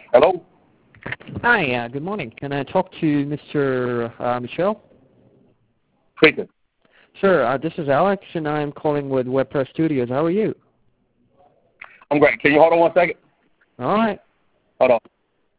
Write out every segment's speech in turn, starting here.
Hello? Hi, good morning. Can I talk to Mr. Michel? Speaking. Sure, this is Alex, and I'm calling with WebPress Studios. How are you? I'm great. Can you hold on one second? All right. Hold on.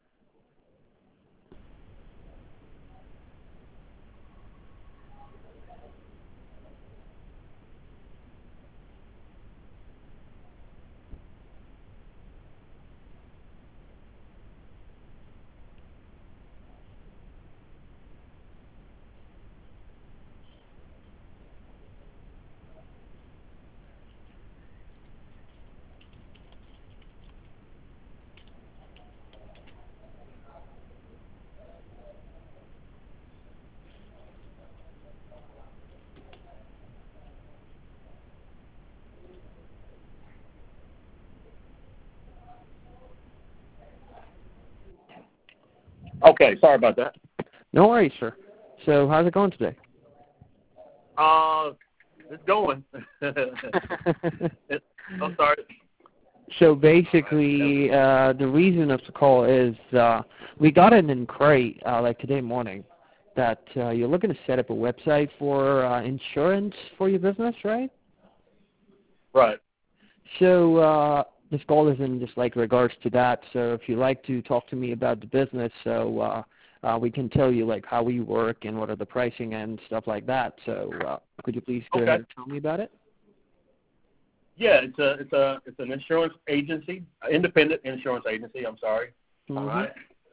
Okay, sorry about that. No worries, sir. So how's it going today? It's going. I'm sorry. So basically, the reason of the call is we got an inquiry like today morning that you're looking to set up a website for insurance for your business, right? Right. So this call is in just like regards to that. So if you'd like to talk to me about the business, so we can tell you like how we work and what are the pricing and stuff like that. So could you please go ahead and tell me about it? Yeah, it's an insurance agency, independent insurance agency. I'm sorry. Mm-hmm. All right.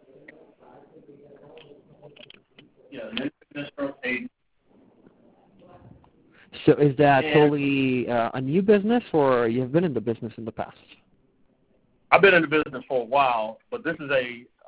Yeah, an independent insurance agency. So is that totally a new business, or you've been in the business in the past? I've been in the business for a while, but this is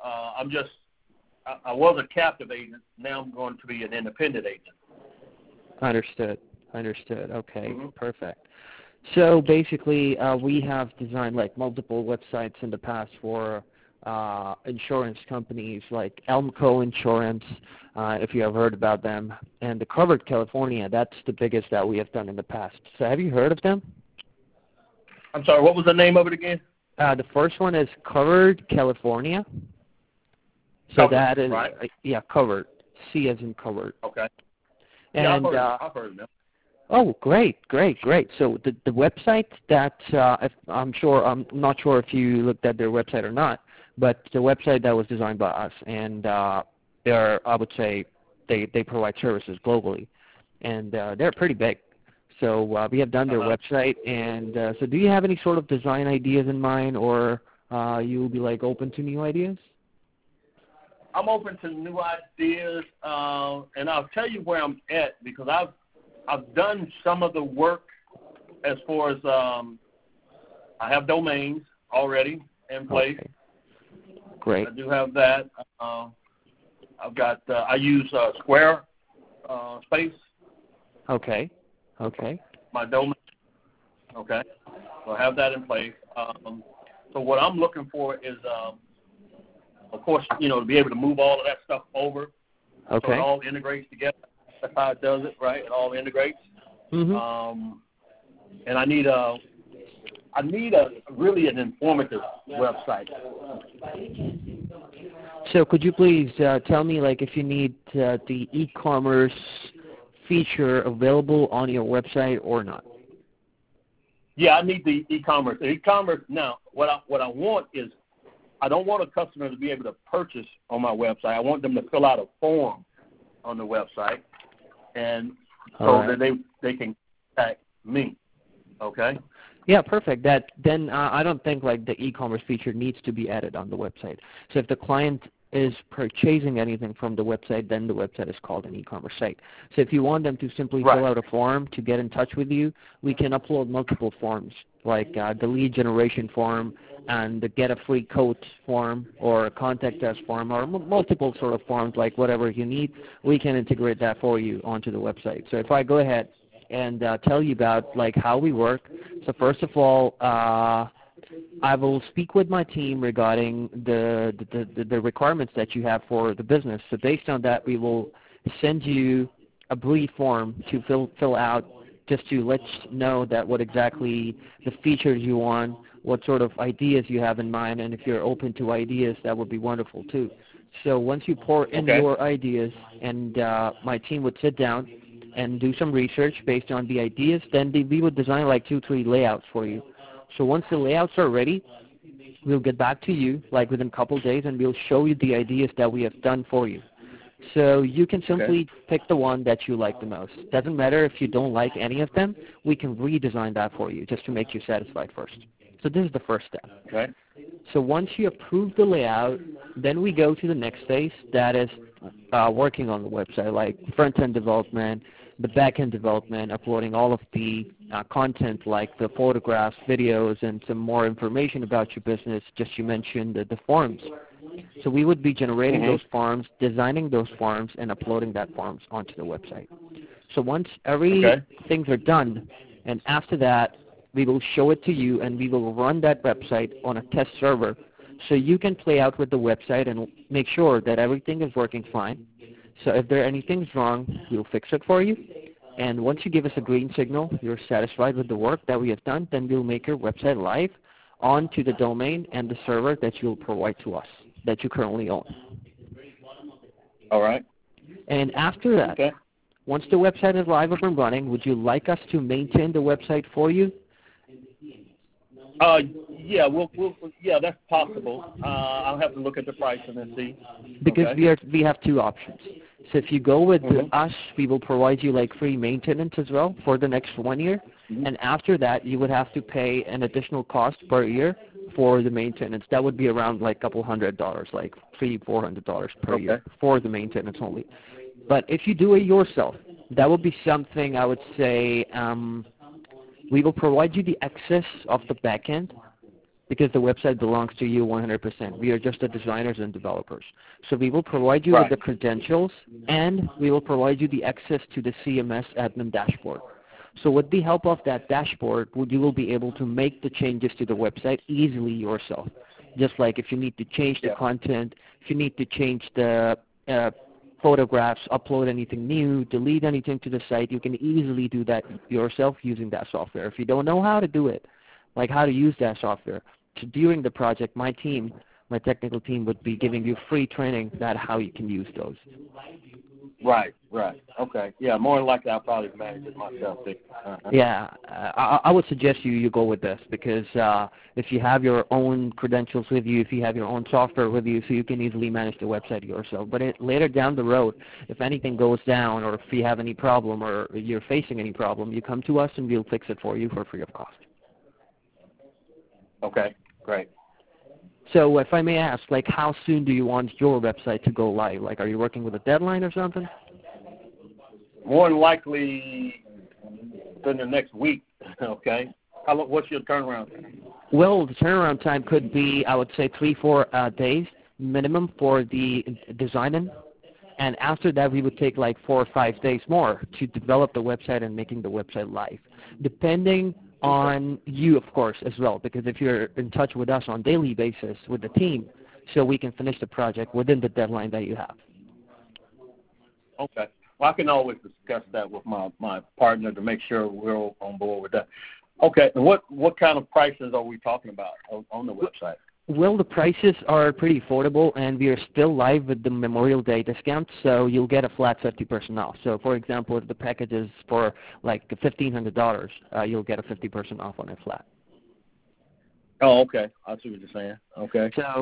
I was a captive agent. Now I'm going to be an independent agent. Understood. Okay, Mm-hmm. Perfect. So basically, we have designed like multiple websites in the past for insurance companies like Elmco Insurance, if you have heard about them, and the Covered California. That's the biggest that we have done in the past. So have you heard of them? I'm sorry, what was the name of it again? The first one is Covered California. So Covered, that is, right? Covered. C as in covered. Okay. And, I've heard of them. Oh, great. So the website that I'm not sure if you looked at their website or not, but the website that was designed by us, and I would say they provide services globally, and they're pretty big. So we have done their website, and so do you have any sort of design ideas in mind, or you'll be like open to new ideas? I'm open to new ideas, and I'll tell you where I'm at because I've done some of the work as far as I have domains already in place. Okay. Great. I do have that. I've got I use Square Space. Okay. My domain. Okay. So I have that in place. So what I'm looking for is, of course, to be able to move all of that stuff over. Okay. So it all integrates together. That's how it does it, right? It all integrates. Mm-hmm. And I need a really an informative website. So could you please tell me, like, if you need the e-commerce feature available on your website or not? Yeah, I need the e-commerce. The e-commerce now. What I want is, I don't want a customer to be able to purchase on my website. I want them to fill out a form on the website, and so that they can contact me. Okay. Yeah, perfect. Then I don't think like the e-commerce feature needs to be added on the website. So if the client is purchasing anything from the website, then the website is called an e-commerce site. So if you want them to simply fill out a form to get in touch with you, we can upload multiple forms, like the lead generation form and the get a free quote form or a contact us form or multiple sort of forms, like whatever you need. We can integrate that for you onto the website. So if I go ahead and tell you about like how we work. So first of all, I will speak with my team regarding the requirements that you have for the business. So based on that, we will send you a brief form to fill out, just to let you know that what exactly the features you want, what sort of ideas you have in mind, and if you're open to ideas, that would be wonderful too. So once you pour in your ideas, and my team would sit down and do some research based on the ideas, then we would design like 2-3 layouts for you. So once the layouts are ready, we'll get back to you like within a couple of days, and we'll show you the ideas that we have done for you. So you can simply pick the one that you like the most. Doesn't matter if you don't like any of them. We can redesign that for you just to make you satisfied first. So this is the first step. Okay. So once you approve the layout, then we go to the next phase, that is working on the website, like front-end development, the back-end development, uploading all of the content like the photographs, videos, and some more information about your business. Just you mentioned the forms. So we would be generating those forms, designing those forms, and uploading that forms onto the website. So once things are done, and after that, we will show it to you, and we will run that website on a test server so you can play out with the website and make sure that everything is working fine. So if there are anything wrong, we'll fix it for you. And once you give us a green signal, you're satisfied with the work that we have done, then we'll make your website live onto the domain and the server that you'll provide to us, that you currently own. All right. And after that, once the website is live up and running, would you like us to maintain the website for you? Yeah, that's possible. I'll have to look at the pricing and see. Because we have two options. So if you go with us, we will provide you like free maintenance as well for the next 1 year. And after that, you would have to pay an additional cost per year for the maintenance. That would be around like $200, like $300-400 per year for the maintenance only. But if you do it yourself, that would be something I would say we will provide you the access of the backend because the website belongs to you 100%. We are just the designers and developers. So we will provide you with the credentials, and we will provide you the access to the CMS admin dashboard. So with the help of that dashboard, you will be able to make the changes to the website easily yourself. Just like if you need to change the content, if you need to change the photographs, upload anything new, delete anything to the site, you can easily do that yourself using that software. If you don't know how to do it, like how to use that software, so during the project, my team, my technical team would be giving you free training about how you can use those. Right. Okay. Yeah, more than likely I'll probably manage it myself. Yeah, I would suggest you go with this because if you have your own credentials with you, if you have your own software with you, so you can easily manage the website yourself. But later down the road, if anything goes down or if you have any problem or you're facing any problem, you come to us and we'll fix it for you for free of cost. Okay, great. So if I may ask, like how soon do you want your website to go live? Like are you working with a deadline or something? More than likely within the next week, okay? What's your turnaround time? Well, the turnaround time could be, I would say, 3-4 days minimum for the designing. And after that, we would take like 4 or 5 days more to develop the website and making the website live, depending on you, of course, as well, because if you're in touch with us on a daily basis with the team, so we can finish the project within the deadline that you have. Okay. Well, I can always discuss that with my partner to make sure we're on board with that. Okay. And what kind of prices are we talking about on the website? Well, the prices are pretty affordable, and we are still live with the Memorial Day discount, so you'll get a flat 50% off. So, for example, if the package is for like $1,500, you'll get a 50% off on it flat. Oh, okay. I see what you're saying. Okay. So,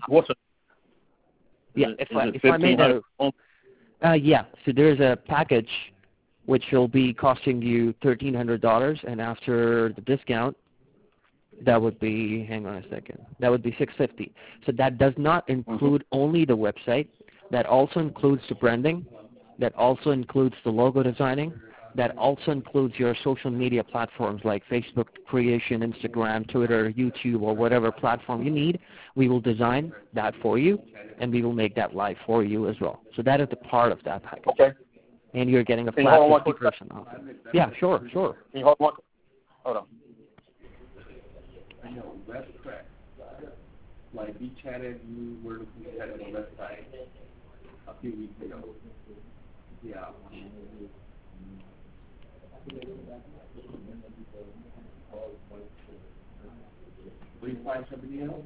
if I may know, so there's a package which will be costing you $1,300, and after the discount, that would be, hang on a second, that would be $650. So that does not include only the website. That also includes the branding. That also includes the logo designing. That also includes your social media platforms like Facebook creation, Instagram, Twitter, YouTube, or whatever platform you need. We will design that for you, and we will make that live for you as well. So that is the part of that package. Okay. And you're getting a flat 50% off. Yeah, sure. Can you hold on. I know, that's correct. Like we chatted, you were looking at the website a few weeks ago. Yeah. Will you find somebody else?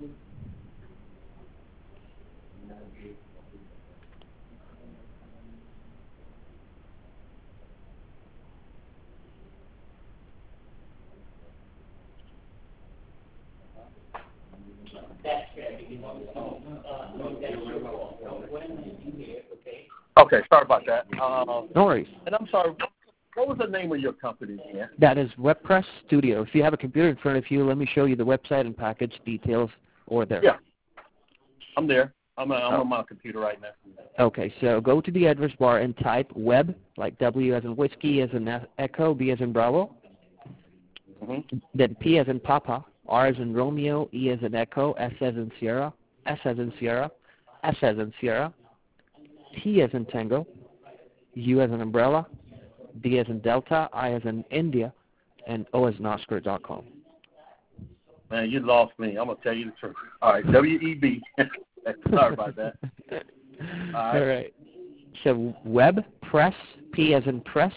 Okay, sorry about that. No worries. And I'm sorry, what was the name of your company again? That is WebPress Studio. If you have a computer in front of you, let me show you the website and package details over there. Yeah, I'm there. I'm on my computer right now. Okay, so go to the address bar and type web, like W as in whiskey, as in echo, B as in Bravo, then P as in Papa, R as in Romeo, E as in Echo, S as in Sierra, S as in Sierra, S as in Sierra, T as in Tango, U as in Umbrella, D as in Delta, I as in India, and O as in Oscar.com. Man, you lost me. I'm going to tell you the truth. All right, W-E-B. Sorry about that. All right. So web, press, P as in press,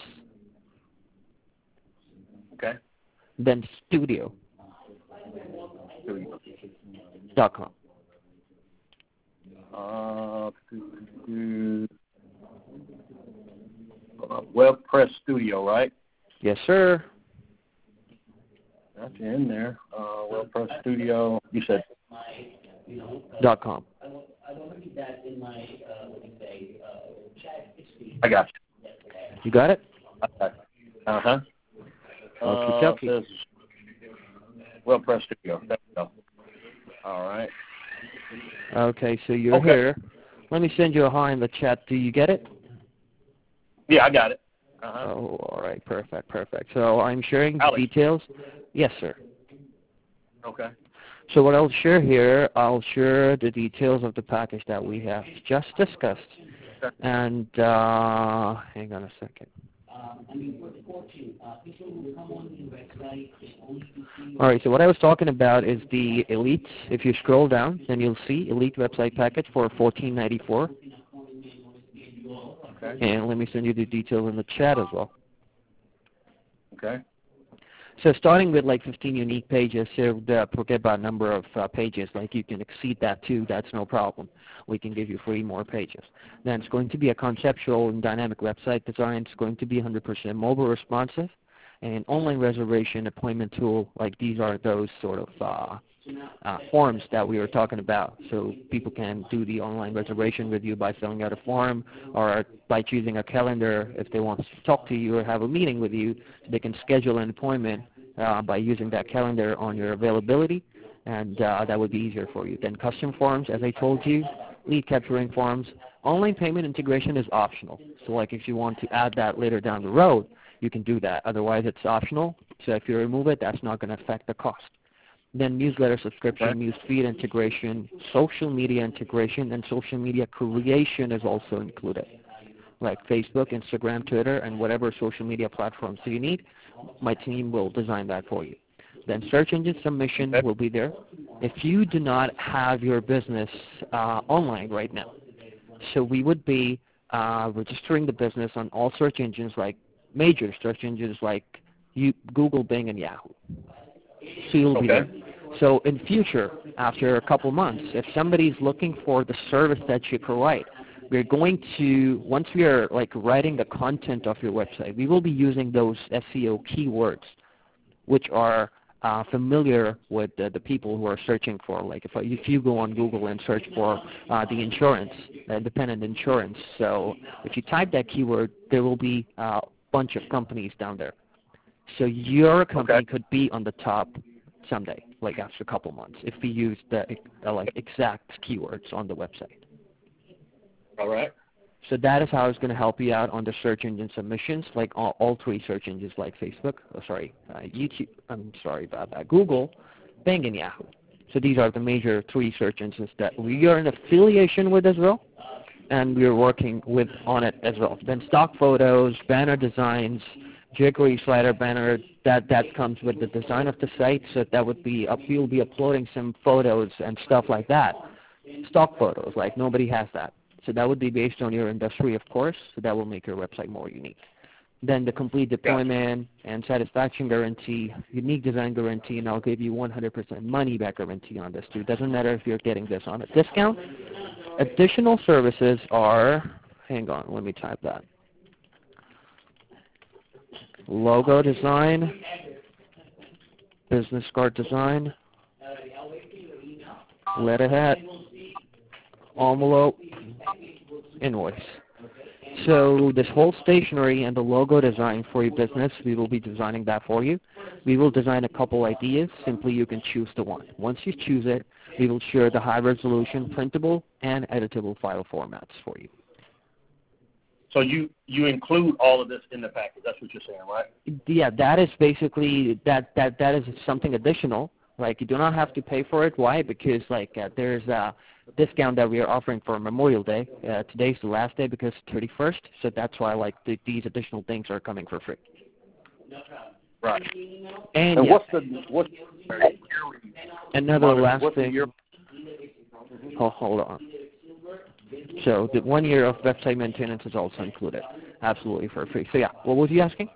Okay. then studio.com. WebPress Studio, right? Yes, sir. That's in there. WebPress Studio. You said .com. I got you. You got it? Uh-huh. Okie dokie. WebPress Studio. There we go. All right. Okay, so you're here. Let me send you a hi in the chat. Do you get it? Yeah, I got it. Oh, all right. Perfect, perfect. So I'm sharing the details. Yes, sir. Okay. So what I'll share here, I'll share the details of the package that we have just discussed. Okay. And hang on a second. All right, so what I was talking about is the Elite. If you scroll down, then you'll see Elite website package for $14.94. Okay. And let me send you the details in the chat as well. Okay. So starting with like 15 unique pages, so forget about number of pages, like you can exceed that too, that's no problem. We can give you 3 more pages. Then it's going to be a conceptual and dynamic website design. It's going to be 100% mobile responsive, and online reservation appointment tool, like these are those sort of forms that we were talking about. So people can do the online reservation with you by filling out a form or by choosing a calendar. If they want to talk to you or have a meeting with you, they can schedule an appointment by using that calendar on your availability, and that would be easier for you. Then custom forms, as I told you, lead capturing forms. Online payment integration is optional. So like if you want to add that later down the road, you can do that. Otherwise, it's optional. So if you remove it, that's not going to affect the cost. Then newsletter subscription, newsfeed integration, social media integration, and social media creation is also included, like Facebook, Instagram, Twitter, and whatever social media platforms you need. My team will design that for you. Then search engine submission will be there. If you do not have your business online right now, so we would be registering the business on all search engines, like major search engines like Google, Bing, and Yahoo. So you'll be there. So in future, after a couple months, if somebody's looking for the service that you provide, we're going to, once we are like writing the content of your website, we will be using those SEO keywords, which are familiar with the people who are searching for. Like if you go on Google and search for the insurance, independent insurance, so if you type that keyword, there will be a bunch of companies down there. So your company could be on the top someday, like after a couple months, if we use the like exact keywords on the website. All right. So that is how it's going to help you out on the search engine submissions, like all 3 search engines, like Facebook, YouTube. I'm sorry about that. Google, Bing, and Yahoo. So these are the major 3 search engines that we are in affiliation with as well, and we are working with on it as well. Then stock photos, banner designs, jQuery slider banner, that comes with the design of the site. So that would be we'll be uploading some photos and stuff like that. Stock photos, like nobody has that. So that would be based on your industry, of course. So that will make your website more unique. then the complete deployment and satisfaction guarantee, unique design guarantee, and I'll give you 100% money back guarantee on this too. Doesn't matter if you're getting this on a discount. Additional services are, hang on, let me type that. Logo design, business card design, letterhead, envelope, invoice. So this whole stationery and the logo design for your business, we will be designing that for you. We will design a couple ideas. Simply you can choose the one. Once you choose it, we will share the high resolution, printable, and editable file formats for you. So you include all of this in the package. That's what you're saying, right? Yeah, that is basically, that is something additional. Like, you do not have to pay for it. Why? Because there's a discount that we are offering for Memorial Day. Today's the last day because it's 31st, so that's why these additional things are coming for free. Right. And what's another last thing? Hold on. So the 1 year of website maintenance is also included, absolutely for free. So yeah, what was you asking?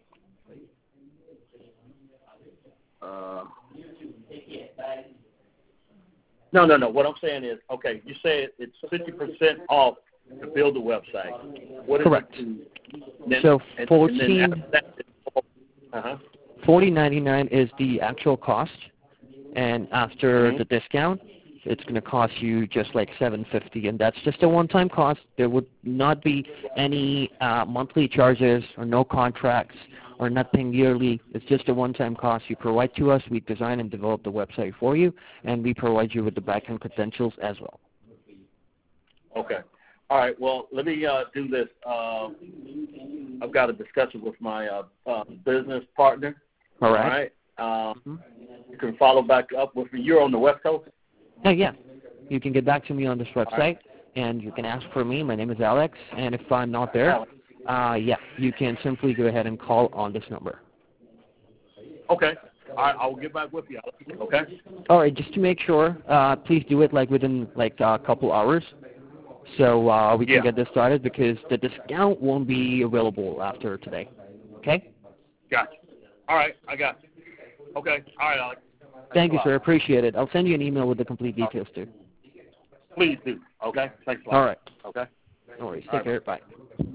No. What I'm saying is, okay, you say it's 50% off to build the website. What is correct. So $14.99 is the actual cost, and after the discount, it's going to cost you just like $7.50, and that's just a one-time cost. There would not be any monthly charges or no contracts or nothing yearly. It's just a one-time cost you provide to us. We design and develop the website for you, and we provide you with the backend credentials as well. Okay. All right. Well, let me do this. I've got a discussion with my business partner. All right. You can follow back up with me. You're on the West Coast? Yeah. You can get back to me on this website, and you can ask for me. My name is Alex, and if I'm not there, you can simply go ahead and call on this number. Okay. All right, I'll get back with you. Okay. All right. Just to make sure, please do it within a couple hours, so we can get this started because the discount won't be available after today. Okay. Gotcha. All right, I got you. Okay. All right, Alex. Thank you, sir. Appreciate it. I'll send you an email with the complete details too. Please do. Okay. Thanks a lot. All right. Okay. No worries. Take care. Bye.